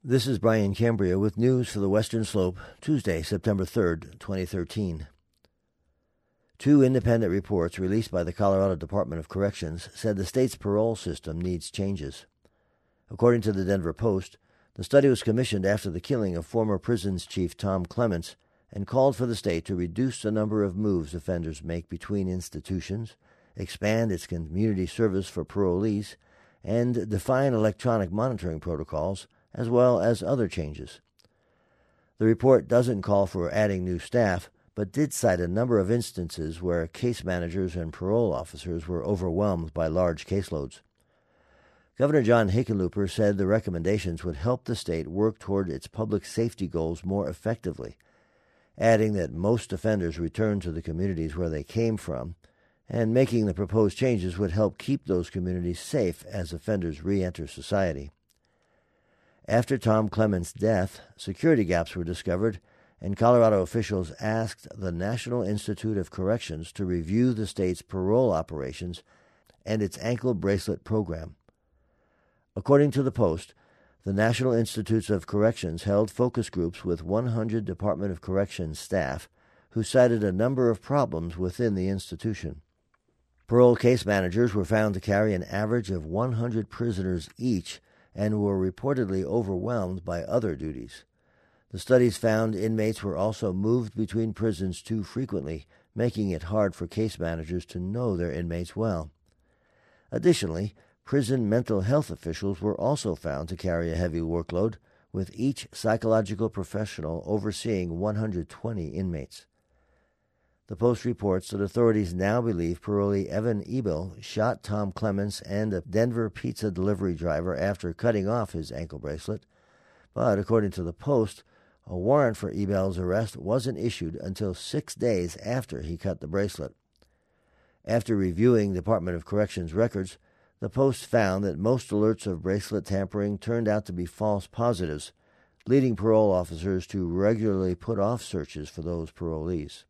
This is Brian Cambria with news for the Western Slope, Tuesday, September 3rd, 2013. Two independent reports released by the Colorado Department of Corrections said the state's parole system needs changes. According to the Denver Post, the study was commissioned after the killing of former prisons chief Tom Clements and called for the state to reduce the number of moves offenders make between institutions, expand its community service for parolees, and define electronic monitoring protocols, as well as other changes. The report doesn't call for adding new staff, but did cite a number of instances where case managers and parole officers were overwhelmed by large caseloads. Governor John Hickenlooper said the recommendations would help the state work toward its public safety goals more effectively, adding that most offenders return to the communities where they came from, and making the proposed changes would help keep those communities safe as offenders re-enter society. After Tom Clements' death, security gaps were discovered, and Colorado officials asked the National Institute of Corrections to review the state's parole operations and its ankle bracelet program. According to the Post, the National Institutes of Corrections held focus groups with 100 Department of Corrections staff who cited a number of problems within the institution. Parole case managers were found to carry an average of 100 prisoners each and were reportedly overwhelmed by other duties. The studies found inmates were also moved between prisons too frequently, making it hard for case managers to know their inmates well. Additionally, prison mental health officials were also found to carry a heavy workload, with each psychological professional overseeing 120 inmates. The Post reports that authorities now believe parolee Evan Ebel shot Tom Clements and a Denver pizza delivery driver after cutting off his ankle bracelet, but according to the Post, a warrant for Ebel's arrest wasn't issued until 6 days after he cut the bracelet. After reviewing Department of Corrections records, the Post found that most alerts of bracelet tampering turned out to be false positives, leading parole officers to regularly put off searches for those parolees.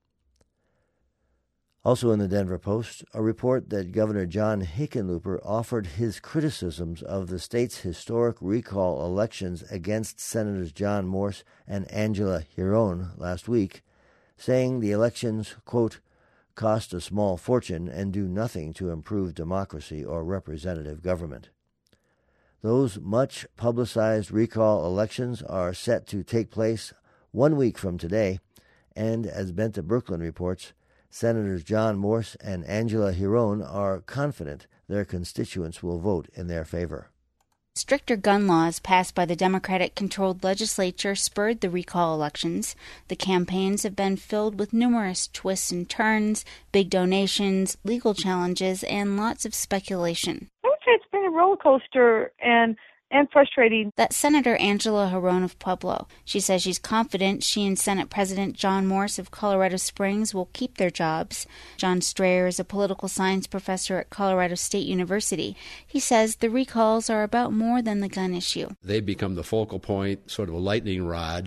Also in the Denver Post, a report that Governor John Hickenlooper offered his criticisms of the state's historic recall elections against Senators John Morse and Angela Giron last week, saying the elections, quote, cost a small fortune and do nothing to improve democracy or representative government. Those much-publicized recall elections are set to take place 1 week from today, and as Benta Berkland reports, Senators John Morse and Angela Giron are confident their constituents will vote in their favor. Stricter gun laws passed by the Democratic-controlled legislature spurred the recall elections. The campaigns have been filled with numerous twists and turns, big donations, legal challenges, and lots of speculation. I would say it's been a roller coaster and frustrating. That's Senator Angela Giron of Pueblo. She says she's confident she and Senate President John Morse of Colorado Springs will keep their jobs. John Strayer is a political science professor at Colorado State University. He says the recalls are about more than the gun issue. They've become the focal point, sort of a lightning rod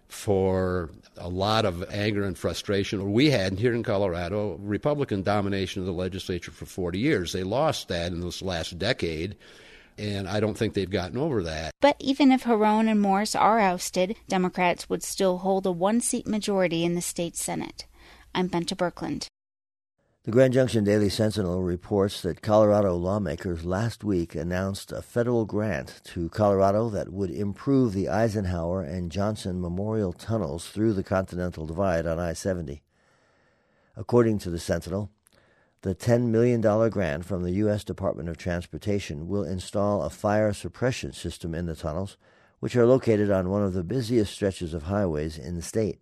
for a lot of anger and frustration. We had here in Colorado Republican domination of the legislature for 40 years. They lost that in this last decade, and I don't think they've gotten over that. But even if Giron and Morse are ousted, Democrats would still hold a one-seat majority in the state Senate. I'm Benta Berkland. The Grand Junction Daily Sentinel reports that Colorado lawmakers last week announced a federal grant to Colorado that would improve the Eisenhower and Johnson Memorial tunnels through the Continental Divide on I-70. According to the Sentinel, the $10 million grant from the U.S. Department of Transportation will install a fire suppression system in the tunnels, which are located on one of the busiest stretches of highways in the state.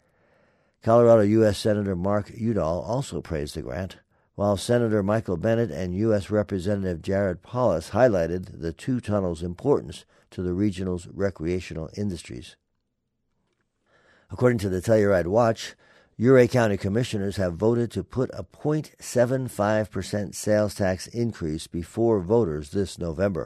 Colorado U.S. Senator Mark Udall also praised the grant, while Senator Michael Bennet and U.S. Representative Jared Polis highlighted the two tunnels' importance to the regional's recreational industries. According to the Telluride Watch, Ouray County Commissioners have voted to put a 0.75% sales tax increase before voters this November.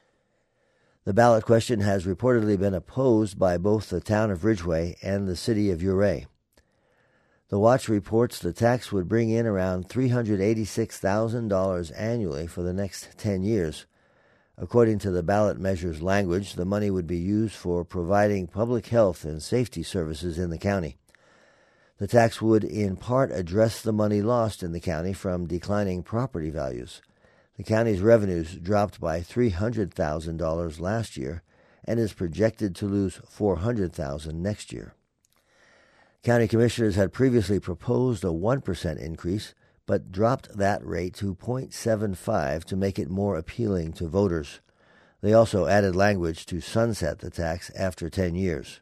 The ballot question has reportedly been opposed by both the town of Ridgway and the city of Ouray. The Watch reports the tax would bring in around $386,000 annually for the next 10 years, According to the ballot measure's language, the money would be used for providing public health and safety services in the county. The tax would in part address the money lost in the county from declining property values. The county's revenues dropped by $300,000 last year and is projected to lose $400,000 next year. County commissioners had previously proposed a 1% increase, but dropped that rate to 0.75 to make it more appealing to voters. They also added language to sunset the tax after 10 years.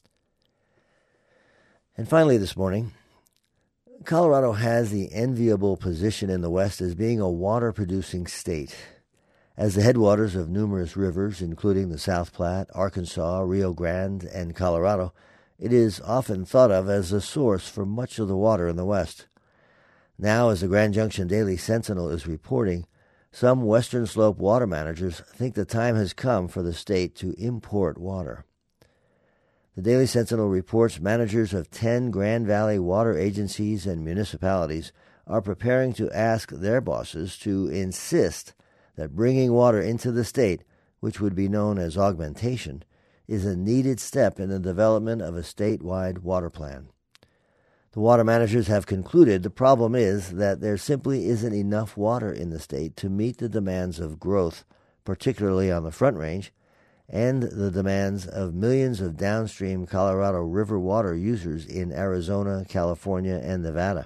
And finally this morning, Colorado has the enviable position in the West as being a water-producing state. As the headwaters of numerous rivers, including the South Platte, Arkansas, Rio Grande, and Colorado, it is often thought of as the source for much of the water in the West. Now, as the Grand Junction Daily Sentinel is reporting, some Western Slope water managers think the time has come for the state to import water. The Daily Sentinel reports managers of 10 Grand Valley water agencies and municipalities are preparing to ask their bosses to insist that bringing water into the state, which would be known as augmentation, is a needed step in the development of a statewide water plan. The water managers have concluded the problem is that there simply isn't enough water in the state to meet the demands of growth, particularly on the Front Range, and the demands of millions of downstream Colorado River water users in Arizona, California, and Nevada.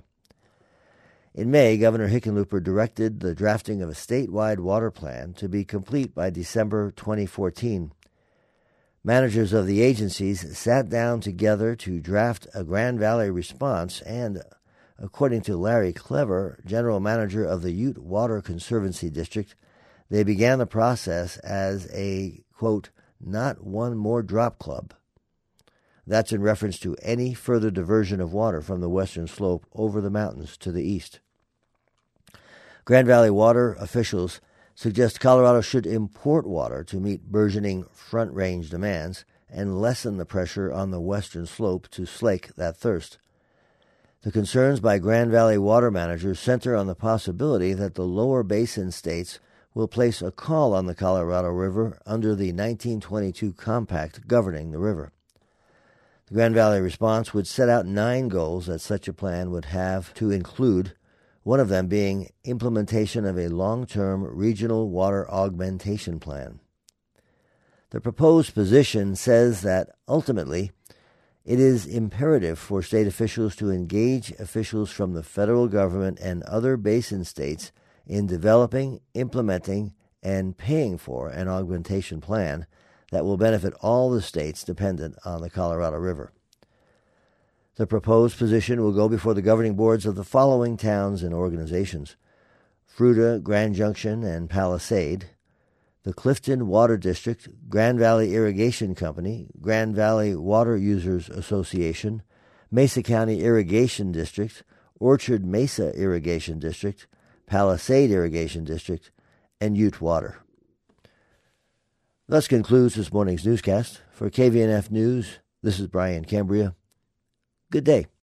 In May, Governor Hickenlooper directed the drafting of a statewide water plan to be complete by December 2014. Managers of the agencies sat down together to draft a Grand Valley response and, according to Larry Clever, general manager of the Ute Water Conservancy District, they began the process as a, quote, not one more drop club. That's in reference to any further diversion of water from the western slope over the mountains to the east. Grand Valley water officials suggest Colorado should import water to meet burgeoning Front Range demands and lessen the pressure on the western slope to slake that thirst. The concerns by Grand Valley water managers center on the possibility that the lower basin states will place a call on the Colorado River under the 1922 compact governing the river. The Grand Valley response would set out 9 goals that such a plan would have to include, one of them being implementation of a long-term regional water augmentation plan. The proposed position says that ultimately it is imperative for state officials to engage officials from the federal government and other basin states in developing, implementing, and paying for an augmentation plan that will benefit all the states dependent on the Colorado River. The proposed position will go before the governing boards of the following towns and organizations: Fruita, Grand Junction, and Palisade, the Clifton Water District, Grand Valley Irrigation Company, Grand Valley Water Users Association, Mesa County Irrigation District, Orchard Mesa Irrigation District, Palisade Irrigation District, and Ute Water. Thus concludes this morning's newscast. For KVNF News, this is Brian Cambria. Good day.